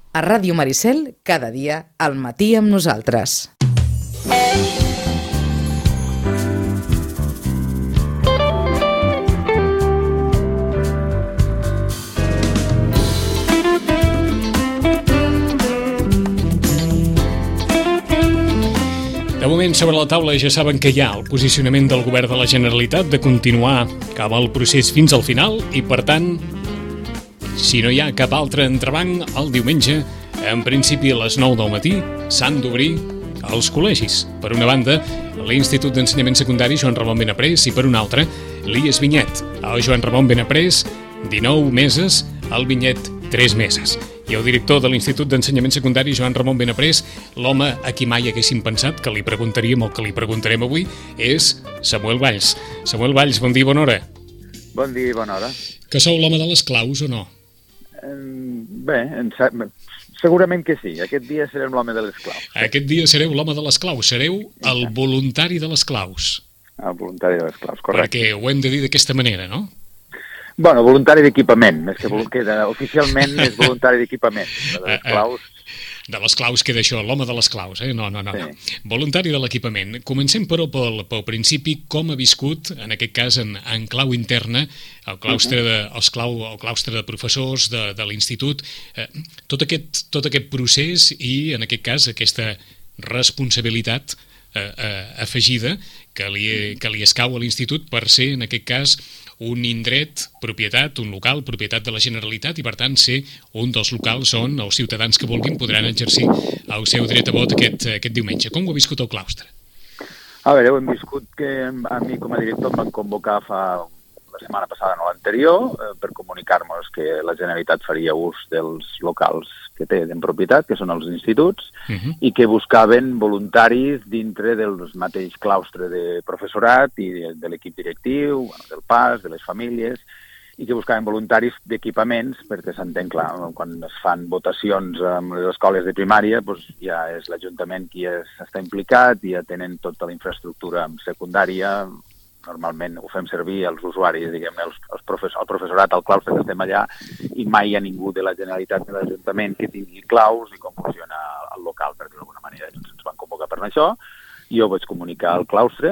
A Ràdio Maricel, cada dia, al matí amb nosaltres. De moment, sobre la taula ja saben que hi ha el posicionament del Govern de la Generalitat de continuar cap al procés fins al final i, per tant, si no hi ha cap altre entrebanc, el diumenge, en principi a les 9 del matí, s'han d'obrir els col·legis. Per una banda, l'Institut d'Ensenyament Secundari Joan Ramon Benaprés i, per una altra, l'IES Vinyet. El Joan Ramon Benaprés, 19 meses, el Vinyet, 3 meses. I el director de l'Institut d'Ensenyament Secundari, Joan Ramon Benaprés, l'home a qui mai haguéssim pensat que li preguntaríem el que li preguntarem avui, és Samuel Valls. Samuel Valls, bon dia, bona hora. Bon dia i bona hora. Que sou l'home de les claus o no? Bé, segurament que sí. Aquest dia serem l'home de les claus. Aquest dia sereu l'home de les claus, sereu el voluntari de les claus. El voluntari de les claus, correcte. Perquè ho hem de dir d'aquesta manera, no? Bueno, voluntari d'equipament, més que oficialment és voluntari d'equipament. De les claus... De les claus queda això, l'home de les claus, eh? No. Sí. Voluntari de l'equipament. Comencem, però, pel principi, com ha viscut, en aquest cas, en clau interna, el claustre de professors de l'institut, tot aquest procés i, en aquest cas, aquesta responsabilitat afegida que li escau a l'institut per ser, en aquest cas, un indret, propietat, un local, propietat de la Generalitat i, per tant, ser un dels locals on els ciutadans que vulguin podran exercir el seu dret a vot aquest diumenge. Com ho ha viscut el claustre? A veure, ho hem viscut que a mi com a director em van convocar la setmana passada, no l'anterior, per comunicar-nos que la Generalitat faria ús dels locals que té en propietat, que són els instituts, i que buscaven voluntaris dintre del mateix claustre de professorat i de l'equip directiu, del PAS, de les famílies, i que buscaven voluntaris d'equipaments, perquè s'entén, clar, quan es fan votacions en les escoles de primària, doncs ja és l'Ajuntament qui està implicat, i ja tenen tota la infraestructura secundària. Normalment ho fem servir els usuaris, diguem-ne, el professorat, al claustre que estem allà, i mai hi ha ningú de la Generalitat ni de l'Ajuntament que tingui claus i com funciona el local, perquè d'alguna manera ens van convocar per això. Jo vaig comunicar al claustre,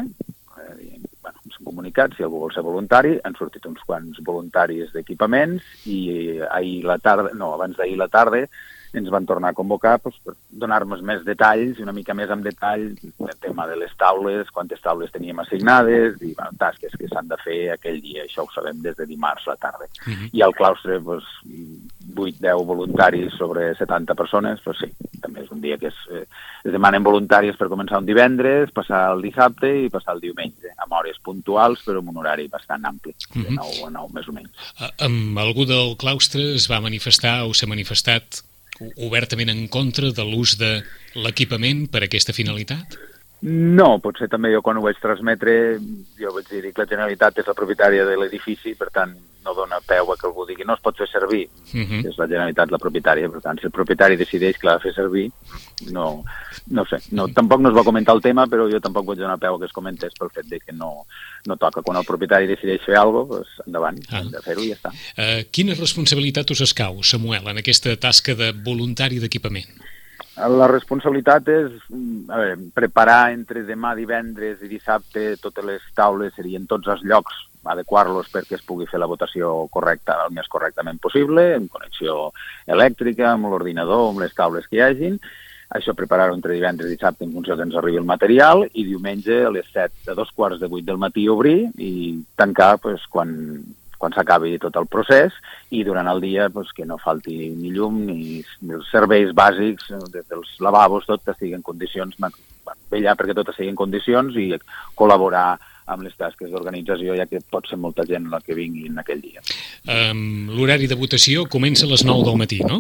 ens hem comunicat, si algú vol ser voluntari, han sortit uns quants voluntaris d'equipaments i abans d'ahir la tarda ens van tornar a convocar per donar-nos més detalls, una mica més amb detall, el tema de les taules, quantes taules teníem assignades i tasques que s'han de fer aquell dia. Això ho sabem des de dimarts a la tarda. I al claustre, 8-10 voluntaris sobre 70 persones, sí, també és un dia que es demanen voluntaris per començar un divendres, passar el dissabte i passar el diumenge, amb hores puntuals, però amb un horari bastant ampli, de 9 a 9 més o menys. Amb algú del claustre es va manifestar o s'ha manifestat obertament en contra de l'ús de l'equipament per a aquesta finalitat? No, potser també jo quan ho vaig transmetre, jo vaig dir que la Generalitat és la propietària de l'edifici, per tant no dona peu a que algú digui no es pot fer servir, és la Generalitat la propietària, per tant si el propietari decideix que l'ha de fer servir, no sé, tampoc no es va comentar el tema, però jo tampoc vaig donar peu a que es comentés pel fet de que no toca. Quan el propietari decideix fer alguna cosa, endavant, hem de fer-ho i ja està. Quina responsabilitat us escau, Samuel, en aquesta tasca de voluntari d'equipament? La responsabilitat és preparar entre demà, divendres i dissabte totes les taules, serien tots els llocs, adequar-los perquè es pugui fer la votació correcta, el més correctament possible, amb connexió elèctrica, amb l'ordinador, amb les taules que hi hagin. Això preparar-ho entre divendres i dissabte en funció que ens arribi el material i diumenge a les 7, a 7:45 del matí obrir i tancar quan s'acabi tot el procés i durant el dia que no falti ni llum ni els serveis bàsics, des dels lavabos, tot que estigui en condicions, vetllar perquè tot estigui en condicions i col·laborar amb les tasques d'organització, ja que pot ser molta gent la que vingui en aquell dia. L'horari de votació comença a les 9 del matí, no?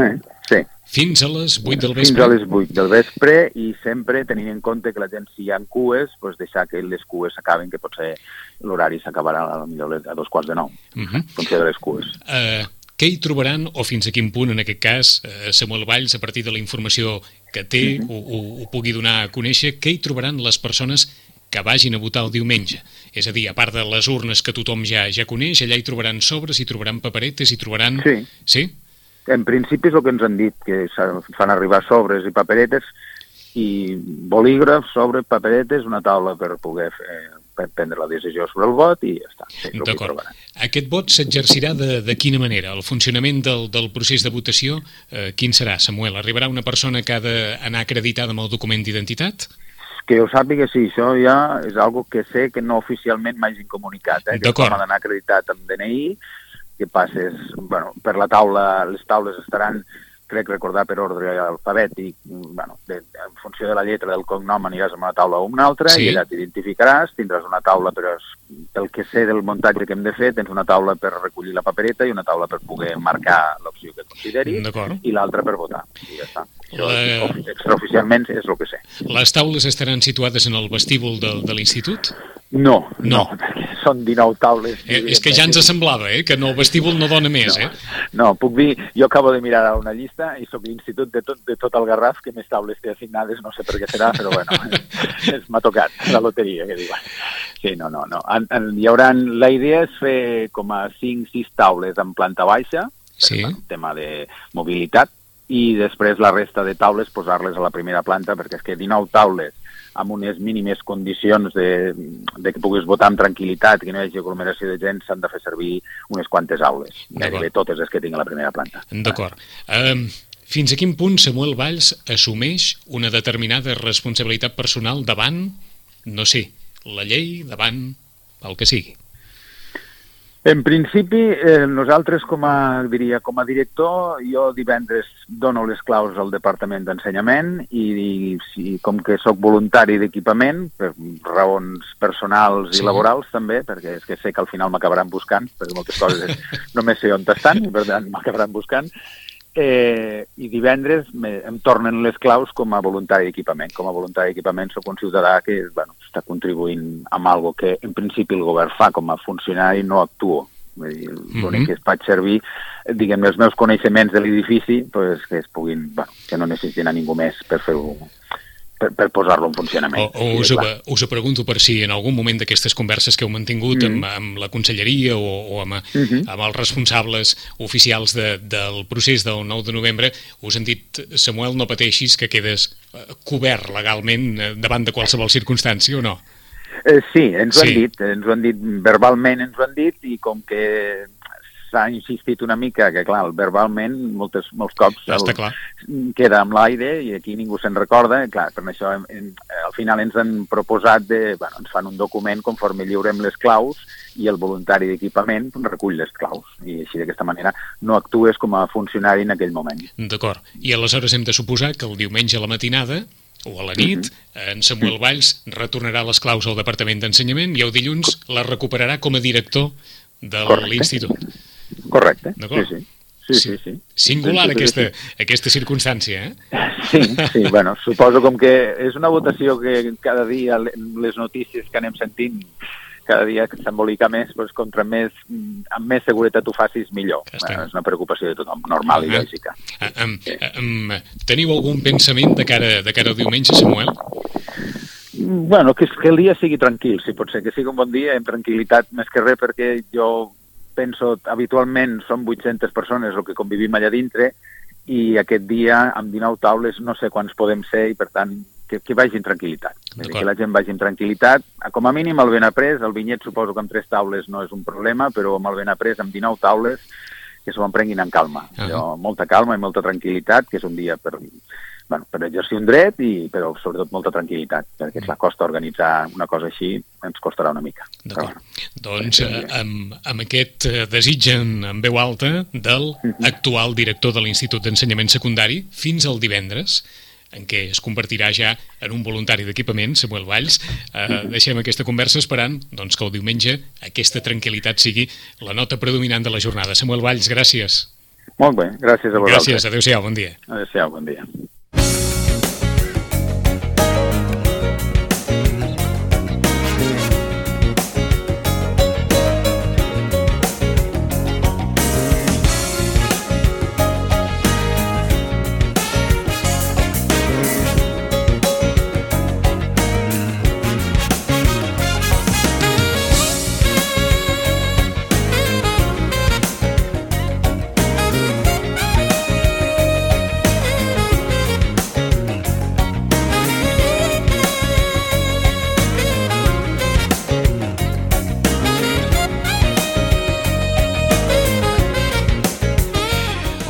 Sí. Fins a les 8 del vespre? Fins a les 8 del vespre i sempre tenint en compte que la gent, si hi ha cues, deixar que les cues s'acabin, que potser l'horari s'acabarà a 8:45, en funció de les cues. Què hi trobaran, o fins a quin punt, en aquest cas, Samuel Valls, a partir de la informació que té, ho pugui donar a conèixer, què hi trobaran les persones que vagin a votar el diumenge? És a dir, a part de les urnes que tothom ja coneix, allà hi trobaran sobres, hi trobaran paperetes, hi trobaran... Sí. Sí? En principi és el que ens han dit, que fan arribar sobres i paperetes, i bolígrafs, sobre paperetes, una taula per poder prendre la decisió sobre el vot i ja està. D'acord. Aquest vot s'exercirà de quina manera? El funcionament del procés de votació, quin serà, Samuel? Arribarà una persona que ha d'anar acreditada amb el document d'identitat? Que ho sàpiga, sí, això ja és algo que sé que no oficialment m'hagin comunicat, que com ha d'anar acreditat amb DNI, que passes, bueno, per la taula, les taules estaran, crec recordar, per ordre alfabètic, bueno, en funció de la lletra del cognom aniràs a una taula o una altra, sí. I allà t'identificaràs, tindràs una taula pel que sé del muntatge que hem de fer, tens una taula per recollir la papereta i una taula per poder marcar l'opció que consideris i l'altra per votar, i ja està. Extraoficialment és el que sé. Les taules estaran situades en el vestíbul de l'institut? No, perquè són 19 taules. És que ja ens semblava, que en el vestíbul no dona més, No, puc dir, jo acabo de mirar una llista i soc l'institut de tot el Garraf que més taules té assignades, no sé per què serà, però bueno, m'ha tocat la loteria, que diuen. Sí, no. La idea és fer com a 5-6 taules en planta baixa, per tema de mobilitat, i després la resta de taules posar-les a la primera planta, perquè és que 19 taules amb unes mínimes condicions de que puguis votar amb tranquil·litat, que no hi hagi aglomeració de gent, s'han de fer servir unes quantes aules. Gairebé totes les que tinc a la primera planta. D'acord. Fins a quin punt Samuel Valls assumeix una determinada responsabilitat personal davant, no sé, la llei, davant el que sigui? En principi, nosaltres com a director, jo divendres dono les claus al Departament d'Ensenyament i com que sóc voluntari d'equipament, per raons personals i laborals també, perquè és que sé que al final m'acabaran buscant, perquè moltes coses només sé on estan, i per tant m'acabaran buscant, i divendres em tornen les claus com a voluntari d'equipament. Com a voluntari d'equipament soc un ciutadà que està contribuint amb algo que en principi el govern fa com a funcionari, no actuo. L'únic que es faig servir, diguem, els meus coneixements de l'edifici, que es puguin, que no necessitin a ningú més per fer-ho, per posar-lo en funcionament. Us ho pregunto per si en algun moment d'aquestes converses que heu mantingut amb la conselleria o amb els responsables oficials del procés del 9 de novembre us han dit, Samuel, no pateixis que quedes cobert legalment davant de qualsevol circumstància o no? Sí, ens ho han dit verbalment, ens ho han dit, i com que s'ha insistit una mica que, clar, verbalment molts cops queda amb l'aire i aquí ningú se'n recorda. Clar, per això al final ens han proposat ens fan un document conforme lliurem les claus i el voluntari d'equipament recull les claus. I així d'aquesta manera no actues com a funcionari en aquell moment. D'acord. I aleshores hem de suposar que el diumenge a la matinada o a la nit, en Samuel Valls retornarà les claus al Departament d'Ensenyament i el dilluns les recuperarà com a director de l'institut. Correcte, sí. Singular aquesta circumstància, Sí, bueno, suposo com que és una votació que cada dia les notícies que anem sentint cada dia que s'embolica més, amb més seguretat ho facis millor. És una preocupació de tothom, normal i lògica. Teniu algun pensament de cara al diumenge, Samuel? Bueno, que el dia sigui tranquil, si pot ser, que sigui un bon dia, en tranquil·litat, més que res, perquè jo penso, habitualment som 800 persones el que convivim allà dintre i aquest dia, amb 19 taules, no sé quants podem ser i, per tant, que vagi en tranquil·litat. Que la gent vagi en tranquil·litat. Com a mínim, el ben après, el vinyet suposo que amb 3 taules no és un problema, però amb el ben après, amb 19 taules, que s'ho emprenguin en calma. Molta calma i molta tranquil·litat, que és un dia per exercir un dret, però sobretot molta tranquil·litat, perquè la costa organitzar una cosa així ens costarà una mica. D'acord. Doncs amb aquest desig en veu alta del actual director de l'Institut d'Ensenyament Secundari fins al divendres, en què es convertirà ja en un voluntari d'equipament, Samuel Valls. Deixem aquesta conversa esperant que el diumenge aquesta tranquil·litat sigui la nota predominant de la jornada. Samuel Valls, gràcies. Molt bé, gràcies a vosaltres. Gràcies, adéu-siau, bon dia. Adéu-siau, bon dia.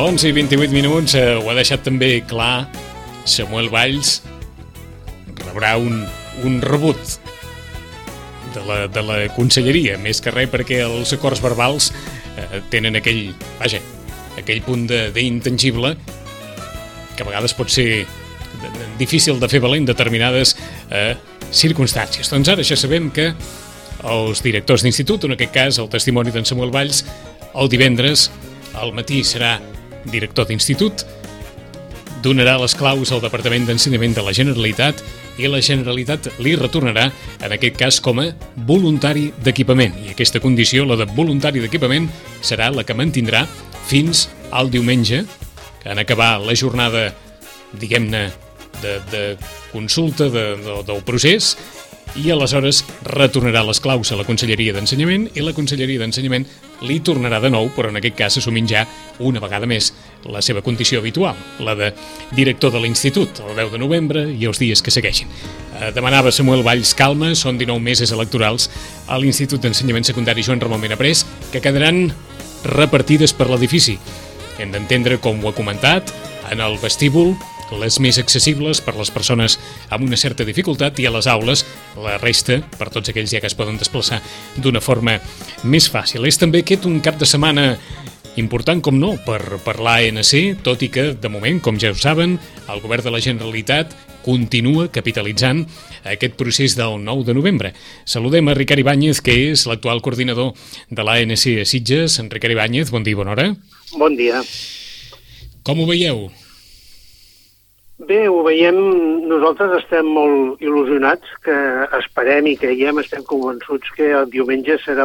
11:28, ho ha deixat també clar, Samuel Valls rebrà un rebut de la conselleria, més que res perquè els acords verbals tenen aquell punt d'intangible que a vegades pot ser difícil de fer valer en determinades circumstàncies. Doncs ara ja sabem que els directors d'institut, en aquest cas el testimoni d'en Samuel Valls, el divendres al matí serà director d'institut, donarà les claus al Departament d'Ensenyament de la Generalitat i la Generalitat li retornarà, en aquest cas, com a voluntari d'equipament. I aquesta condició, la de voluntari d'equipament, serà la que mantindrà fins al diumenge, que en acabar la jornada, diguem-ne, de consulta del procés, i aleshores retornarà les claus a la Conselleria d'Ensenyament i la Conselleria d'Ensenyament li tornarà de nou, però en aquest cas assumint ja una vegada més la seva condició habitual, la de director de l'institut, el 10 de novembre i els dies que segueixin. Demanava Samuel Valls calma, són 19 meses electorals a l'Institut d'Ensenyament Secundari Joan Ramon Benaprés, que quedaran repartides per l'edifici. Hem d'entendre, com ho ha comentat, en el vestíbul, les més accessibles per les persones amb una certa dificultat, i a les aules la resta per tots aquells ja que es poden desplaçar d'una forma més fàcil. És també aquest un cap de setmana important, com no, per l'ANC, tot i que, de moment, com ja ho saben, el Govern de la Generalitat continua capitalitzant aquest procés del 9 de novembre. Saludem a Ricard Ibáñez, que és l'actual coordinador de l'ANC a Sitges. En Ricard Ibáñez, bon dia i bona hora. Bon dia. Com ho veieu? Bé, ho veiem, nosaltres estem molt il·lusionats, que esperem i creiem, estem convençuts que el diumenge serà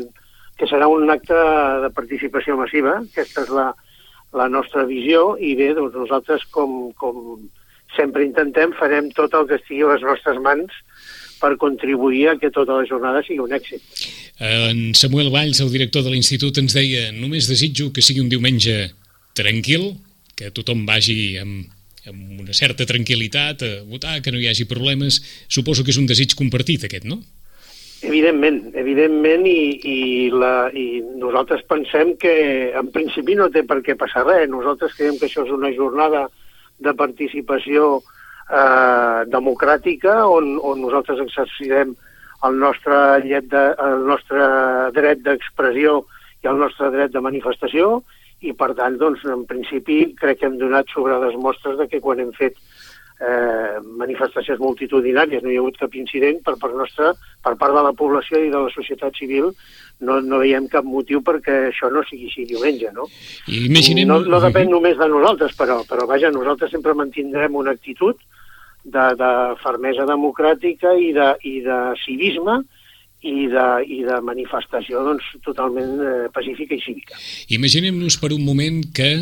un acte de participació massiva. Aquesta és la nostra visió, i bé, doncs nosaltres, com sempre intentem, farem tot el que estigui a les nostres mans per contribuir a que tota la jornada sigui un èxit. En Samuel Valls, el director de l'institut, ens deia: només desitjo que sigui un diumenge tranquil, que tothom vagi amb una certa tranquil·litat a votar, que no hi hagi problemes. Suposo que és un desig compartit, aquest, no? Evidentment, i nosaltres pensem que en principi no té per què passar res. Nosaltres creiem que això és una jornada de participació democràtica on nosaltres exercirem el nostre dret d'expressió i el nostre dret de manifestació, i per tant, doncs, en principi crec que hem donat sobre les mostres de que quan hem fet manifestacions multitudinàries no hi ha hagut cap incident per part nostra, per part de la població i de la societat civil. No veiem cap motiu perquè això no sigui així diumenge, no? No depèn només de nosaltres, però vaja, nosaltres sempre mantindrem una actitud de fermesa democràtica i de civisme i de manifestació, doncs, totalment pacífica i cívica. Imaginem-nos per un moment que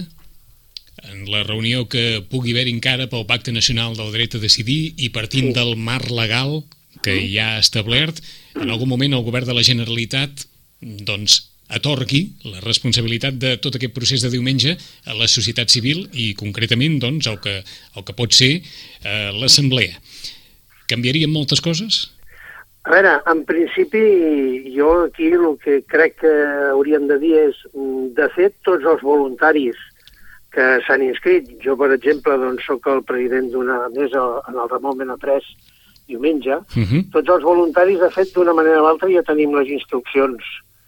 en la reunió que pugui haver encara pel Pacte Nacional del Dret a Decidir i partint del marc legal que hi ha establert, en algun moment el Govern de la Generalitat doncs atorgui la responsabilitat de tot aquest procés de diumenge a la societat civil i concretament doncs el que pot ser l'Assemblea. Canviarien moltes coses? A veure, en principi, jo aquí el que crec que hauríem de dir és, de fet, tots els voluntaris que s'han inscrit, jo, per exemple, doncs, soc el president d'una mesa en el Ramon Benaprés diumenge, tots els voluntaris, de fet, d'una manera o altra ja tenim les instruccions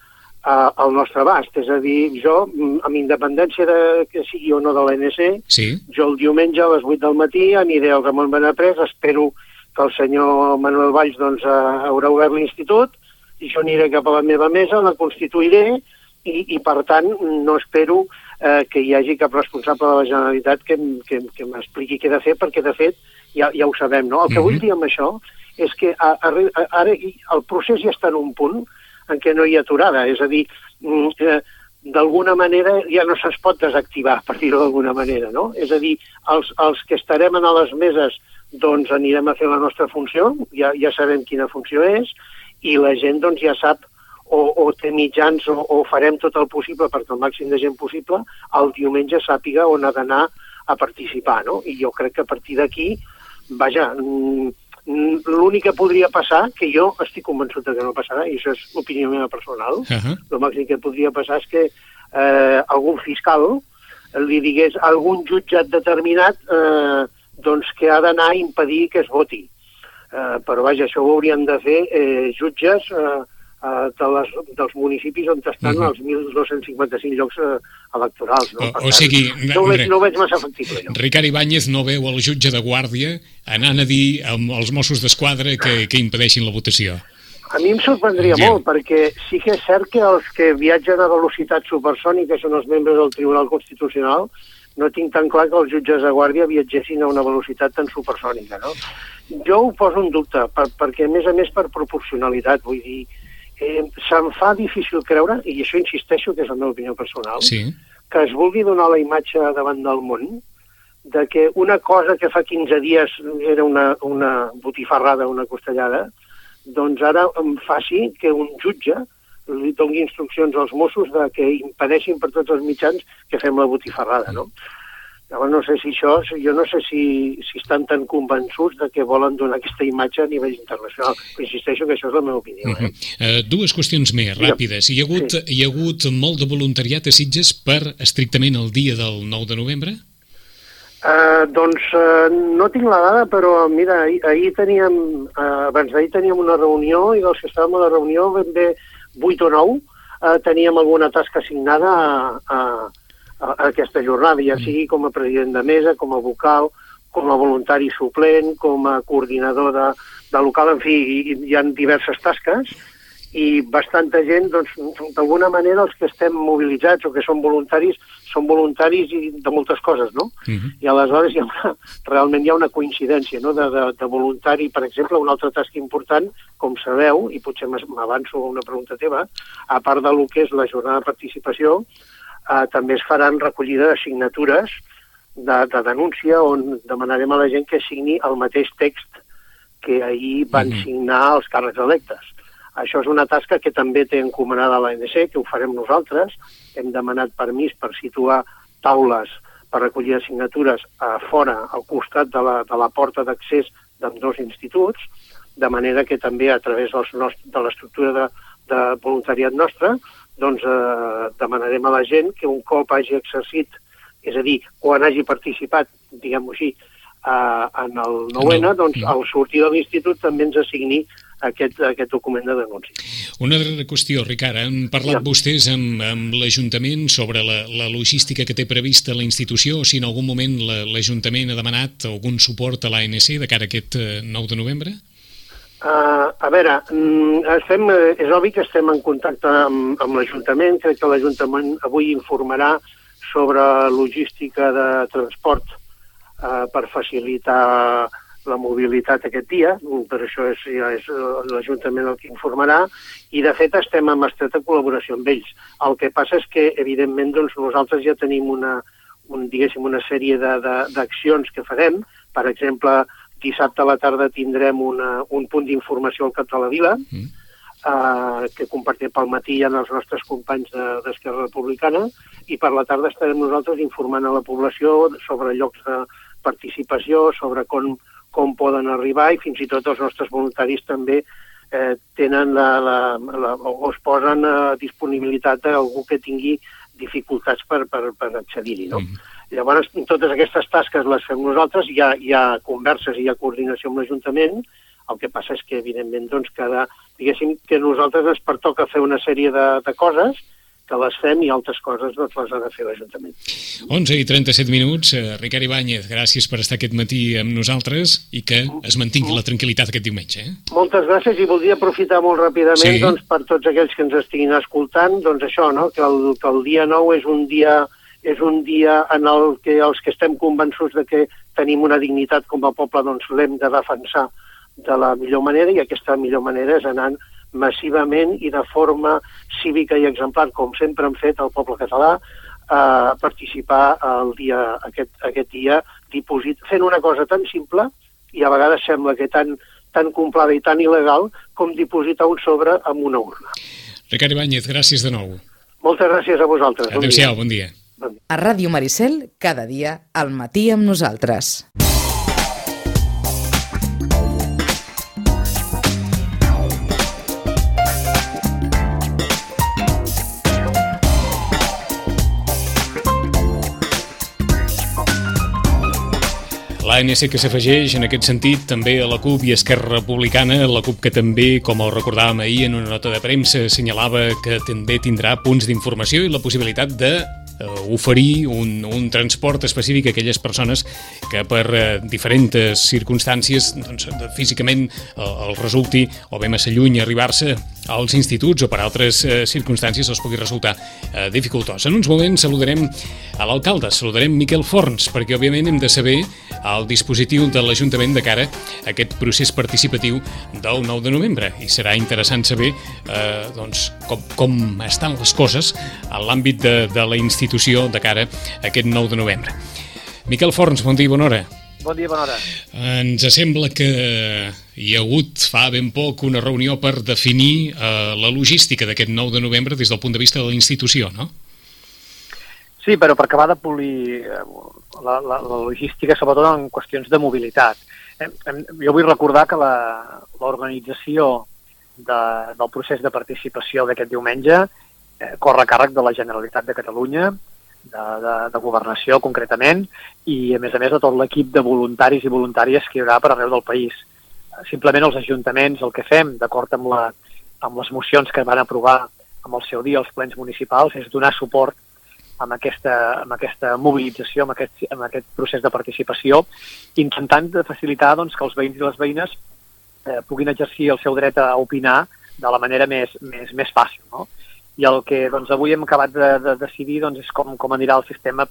al nostre abast. És a dir, jo, amb independència de que sigui o no de l'ANC, jo el diumenge a les 8 del matí aniré al Ramon Benaprés, espero que el senyor Manuel Valls doncs, haurà obert l'institut, i jo aniré cap a la meva mesa, la constituiré, i per tant no espero que hi hagi cap responsable de la Generalitat que m'expliqui què he de fer, perquè de fet ja ho sabem, no? El que vull dir amb això és que ara el procés ja està en un punt en què no hi ha aturada, és a dir, d'alguna manera ja no se'ns pot desactivar, per dir-ho d'alguna manera, no? És a dir, els que estarem a les meses doncs anirem a fer la nostra funció, ja sabem quina funció és, i la gent doncs ja sap o té mitjans o farem tot el possible perquè el màxim de gent possible el diumenge sàpiga on ha d'anar a participar, no? I jo crec que a partir d'aquí, vaja, l'únic que podria passar, que jo estic convençut que no passarà, i això és l'opinió meva personal, el màxim que podria passar és que algun fiscal li digués a algun jutjat determinat doncs que ha d'anar a impedir que es voti. Però vaja, això ho haurien de fer jutges dels municipis on estan els 1.255 llocs electorals. No? O sigui... No ho veig massa factible. Ricard Ibáñez no veu el jutge de guàrdia anant a dir als Mossos d'Esquadra que impedeixin la votació. A mi em sorprendria molt, perquè sí que és cert que els que viatgen a velocitat supersònica són els membres del Tribunal Constitucional. No tinc tan clar que els jutges de guàrdia viatgessin a una velocitat tan supersònica, no? Jo ho poso en dubte, perquè a més per proporcionalitat, vull dir, se'm fa difícil creure, i això insisteixo que és la meva opinió personal, que es vulgui donar la imatge davant del món de que una cosa que fa 15 dies era una botifarrada, una costellada, doncs ara em faci que un jutge li doni instruccions als Mossos de que impedeixin per tots els mitjans que fem la botifarrada, no? Llavors no sé si jo no sé si estan tan convençuts de que volen donar aquesta imatge a nivell internacional. Però insisteixo que això és la meva opinió. Dues qüestions més ràpides. Hi ha hagut molt de voluntariat a Sitges per estrictament el dia del 9 de novembre? Doncs no tinc la dada, però mira, abans d'ahir teníem una reunió i dels que estàvem a la reunió ben bé 8 o 9 teníem alguna tasca assignada a aquesta jornada, ja sigui com a president de mesa, com a vocal, com a voluntari suplent, com a coordinador de local, en fi, hi ha diverses tasques i bastanta gent, doncs, d'alguna manera els que estem mobilitzats o que som voluntaris de moltes coses, no? I aleshores realment hi ha una coincidència, no?, de voluntari. Per exemple, una altra tasca important, com sabeu, i potser m'avanço a una pregunta teva, a part del que és la jornada de participació, també es faran recollida de signatures de denúncia on demanarem a la gent que signi el mateix text que ahir van signar els càrrecs electes. Això és una tasca que també té encomanada l'ANC, que ho farem nosaltres. Hem demanat permís per situar taules per recollir signatures a fora, al costat de la porta d'accés d'ambdós instituts, de manera que també a través de l'estructura de voluntariat nostra doncs demanarem a la gent que un cop hagi exercit, és a dir, quan hagi participat, diguem-ho així, en el 9N, doncs al sortir de l'institut també ens assigni aquest document de denúncia. Una darrera qüestió, Ricard. Han parlat vostès amb l'Ajuntament sobre la logística que té prevista la institució, o si en algun moment l'Ajuntament ha demanat algun suport a l'ANC de cara a aquest 9 de novembre? A veure, és obvi que estem en contacte amb l'Ajuntament. Crec que l'Ajuntament avui informarà sobre logística de transport per facilitar la mobilitat aquest dia, per això és l'Ajuntament el que informarà, i de fet estem en estreta col·laboració amb ells. El que passa és que, evidentment, doncs, nosaltres ja tenim una sèrie d'accions que farem. Per exemple, dissabte a la tarda tindrem un punt d'informació al cap de la vila, que compartim pel matí amb els nostres companys d'Esquerra Republicana, i per la tarda estarem nosaltres informant a la població sobre llocs de participació, sobre com poden arribar, i fins i tot els nostres voluntaris també tenen o es posen a disponibilitat d'algú que tingui dificultats per accedir-hi, no? Llavors, totes aquestes tasques les fem nosaltres, hi ha converses i hi ha coordinació amb l'Ajuntament. El que passa és que, evidentment, doncs, diguéssim que a nosaltres ens pertoca fer una sèrie de coses que les fem i altres coses doncs, les ha de fer l'Ajuntament. 11:37. Ricard Ibáñez, gràcies per estar aquest matí amb nosaltres i que es mantingui la tranquil·litat aquest diumenge. Moltes gràcies, i voldria aprofitar molt ràpidament doncs, per tots aquells que ens estiguin escoltant, doncs això, no? que el dia 9 és un dia en el que els que estem convençuts de que tenim una dignitat com a poble doncs l'hem de defensar de la millor manera, i aquesta millor manera és anant massivament i de forma cívica i exemplar, com sempre hem fet el poble català, a participar aquest dia fent una cosa tan simple, i a vegades sembla que tan complada i tan il·legal com dipositar un sobre en una urna. Ricard Ibáñez, gràcies de nou. Moltes gràcies a vosaltres. Adéu-siau, bon dia. A Ràdio Maricel, cada dia al matí amb nosaltres. L'ANC que s'afegeix en aquest sentit també a la CUP i Esquerra Republicana, la CUP que també, com ho recordàvem ahir en una nota de premsa, assenyalava que també tindrà punts d'informació i la possibilitat de oferir un transport específic a aquelles persones que per diferents circumstàncies doncs, físicament els resulti o bé massa lluny arribar-se als instituts o per altres circumstàncies els pugui resultar dificultós. En uns moments saludarem a l'alcalde, saludarem Miquel Forns, perquè òbviament hem de saber el dispositiu de l'Ajuntament de cara a aquest procés participatiu del 9 de novembre i serà interessant saber doncs, com estan les coses en l'àmbit de la institució de cara a aquest 9 de novembre. Miquel Forns, bon dia i bona hora. Bon dia, bona hora. Ens sembla que hi ha hagut fa ben poc una reunió per definir la logística d'aquest 9 de novembre des del punt de vista de la institució, no? Sí, però per acabar de polir la logística, sobretot en qüestions de mobilitat. Jo vull recordar que l'organització del procés de participació d'aquest diumenge corre a càrrec de la Generalitat de Catalunya, de governació concretament, i a més de tot l'equip de voluntaris i voluntàries que hi haurà per arreu del país. Simplement els ajuntaments el que fem, d'acord amb les mocions que van aprovar amb el seu dia els plens municipals, és donar suport amb aquesta mobilització, amb aquest procés de participació, intentant facilitar doncs, que els veïns i les veïnes puguin exercir el seu dret a opinar de la manera més fàcil, no? I el que doncs, avui hem acabat de decidir doncs, és com anirà el sistema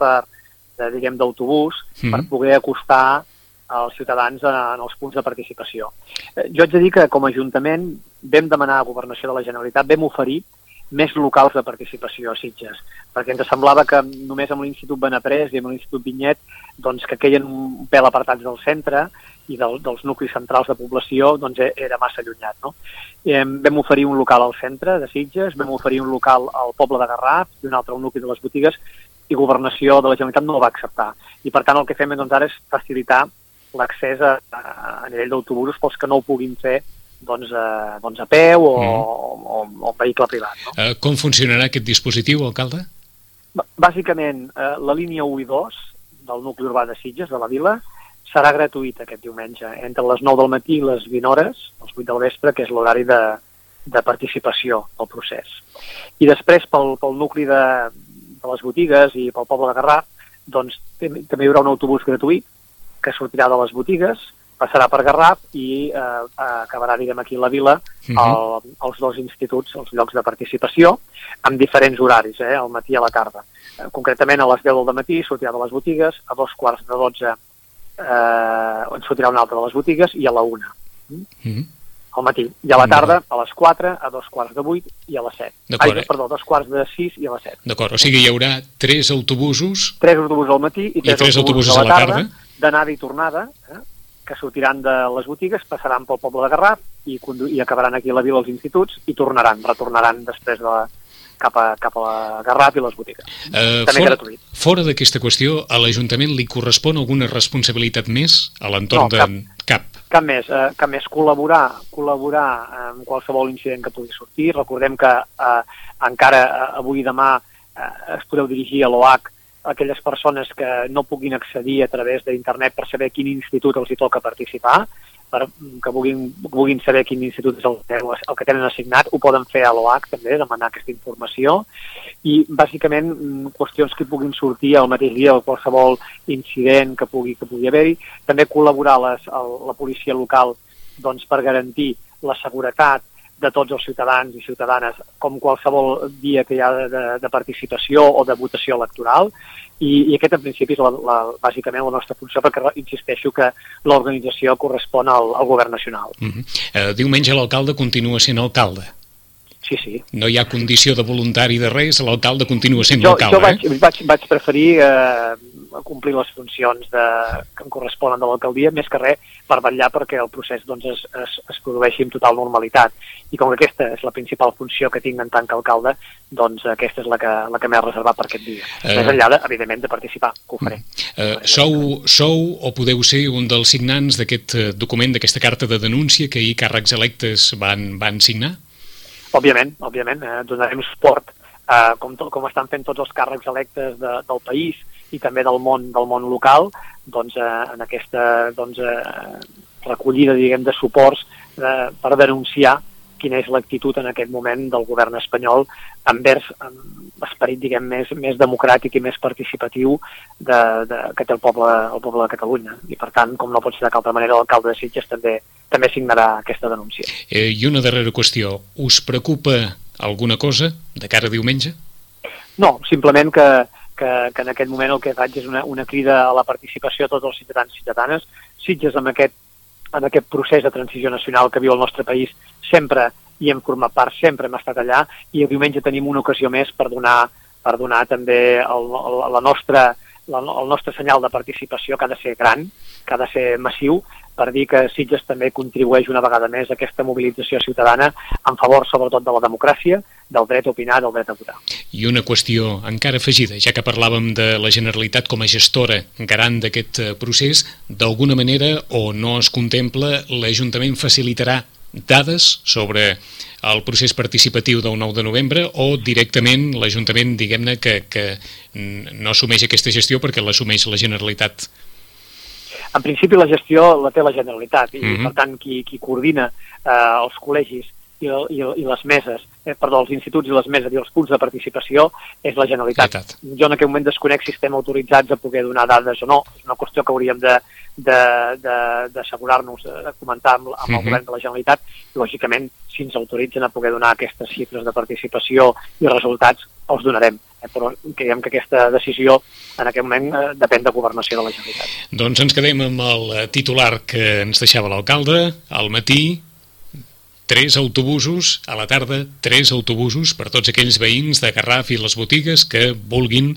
d'autobús per poder acostar els ciutadans en els punts de participació. Jo haig de dir que com a Ajuntament vam demanar a Governació de la Generalitat, vam oferir més locals de participació a Sitges, perquè ens semblava que només amb l'Institut Benaprés i amb l'Institut Vinyet doncs, que queien un pèl apartats del centre i dels nuclis centrals de població doncs, era massa allunyat. No? Vam oferir un local al centre de Sitges, vam oferir un local al poble de Garraf i un altre al nucli de les Botigues, i Governació de la Generalitat no el va acceptar. I per tant el que fem doncs, ara és facilitar l'accés a nivell d'autobusos pels que no ho puguin fer doncs a peu o en vehicle privat. No? Com funcionarà aquest dispositiu, alcalde? Bàsicament, la línia 1 i 2 del nucli urbà de Sitges, de la vila, serà gratuïta aquest diumenge, entre les 9 del matí i les 20 hores, els 8 del vespre, que és l'horari de participació al procés. I després, pel nucli de les Botigues i pel poble de Garraf, doncs també hi haurà un autobús gratuït que sortirà de les Botigues, passarà per Garraf i acabarà, diguem, aquí a la vila, als dos instituts, els llocs de participació, amb diferents horaris, al matí i a la tarda. Concretament, a les 10 del matí sortirà de les Botigues, a 2:45 on sortirà una altra de les Botigues, i a la 1 al matí. I a la tarda, a les 4, a 2:45 i a les 7. Perdó, 2:45 i a les 7. D'acord, o sigui, hi haurà 3 autobusos... 3 autobusos al matí i 3 autobusos a la tarda, d'anada i tornada, que sortiran de les Botigues, passaran pel poble de Garraf i acabaran aquí a la vila als instituts i retornaran després cap a la Garraf i les Botigues. També gratuït. Fora d'aquesta qüestió, a l'Ajuntament li correspon alguna responsabilitat més a l'entorn de... Cap més. Col·laborar en qualsevol incident que pugui sortir. Recordem que encara avui i demà es podeu dirigir a l'OAC aquelles persones que no puguin accedir a través d'internet per saber quin institut els hi toca participar, que vulguin saber quin institut és el que tenen assignat, ho poden fer a l'OAC també, demanar aquesta informació, i bàsicament qüestions que puguin sortir al mateix dia o qualsevol incident que pugui haver-hi. També col·laborar la policia local doncs, per garantir la seguretat de tots els ciutadans i ciutadanes, com qualsevol dia que hi ha de participació o de votació electoral, i aquest en principi és bàsicament la nostra funció, perquè insisteixo que l'organització correspon al govern nacional. Diumenge l'alcalde continua sent alcalde. Sí. No hi ha condició de voluntari de res, l'alcalde continua sent alcalde. Jo vaig preferir complir les funcions que em corresponen de l'alcaldia, més que res per vetllar perquè el procés doncs, es produeixi amb total normalitat. I com que aquesta és la principal funció que tinc en tant que alcalde, doncs aquesta és la que m'he reservat per aquest dia. Més enllà, evidentment, de participar, que ho faré. Sou o podeu ser un dels signants d'aquest document, d'aquesta carta de denúncia que ahir càrrecs electes van signar? Òbviament, donarem suport, com estan fent tots els càrrecs electes del país i també del món local, doncs, en aquesta recollida, diguem, de suports per denunciar quina és l'actitud en aquest moment del govern espanyol envers l'esperit, diguem, més democràtic i més participatiu que té el poble de Catalunya. I, per tant, com no pot ser de cap altra manera, l'alcalde de Sitges també signarà aquesta denúncia. I una darrera qüestió. Us preocupa alguna cosa de cara a diumenge? No, simplement que en aquest moment el que faig és una crida a la participació a tots els ciutadans i ciutadanes. Sitges, amb aquest procés de transició nacional que viu el nostre país, sempre hi hem format part, sempre hem estat allà, i el diumenge tenim una ocasió més per donar també el nostre senyal de participació, que ha de ser gran, que ha de ser massiu, per dir que Sitges també contribueix una vegada més a aquesta mobilització ciutadana en favor, sobretot, de la democràcia, del dret a opinar, del dret a votar. I una qüestió encara afegida, ja que parlàvem de la Generalitat com a gestora garant d'aquest procés, d'alguna manera, o no es contempla, l'Ajuntament facilitarà dades sobre el procés participatiu del 9 de novembre o directament l'Ajuntament, diguem-ne, que no assumeix aquesta gestió perquè l'assumeix la Generalitat? En principi la gestió la té la Generalitat i, per tant, qui coordina els col·legis i les meses, els instituts i les meses i els punts de participació és la Generalitat. Jo en aquest moment desconec si estem autoritzats a poder donar dades o no. És una qüestió que hauríem d'assegurar-nos, de comentar amb el govern de la Generalitat. Lògicament, si ens autoritzen a poder donar aquestes xifres de participació i resultats, els donarem. Però creiem que aquesta decisió en aquest moment depèn de governació de la Generalitat. Doncs ens quedem amb el titular que ens deixava l'alcalde. Al matí 3 autobusos, a la tarda 3 autobusos per tots aquells veïns de Garraf i les botigues que vulguin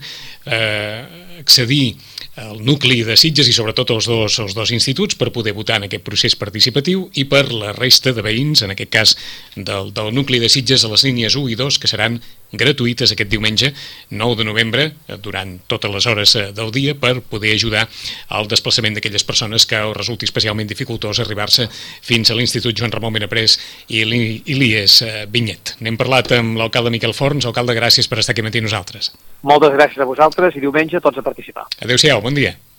accedir al nucli de Sitges i sobretot els dos instituts per poder votar en aquest procés participatiu, i per la resta de veïns, en aquest cas del nucli de Sitges, a les línies 1 i 2, que seran gratuïtes aquest diumenge 9 de novembre durant totes les hores del dia, per poder ajudar al desplaçament d'aquelles persones que resulti especialment dificultós arribar-se fins a l'Institut Joan Ramon Benaprés i l'IES Vinyet. N'hem parlat amb l'alcalde Miquel Forns. Alcalde, gràcies per estar aquí matí nosaltres. Moltes gràcies a vosaltres i diumenge tots a participar. Adéu-siau, bon dia.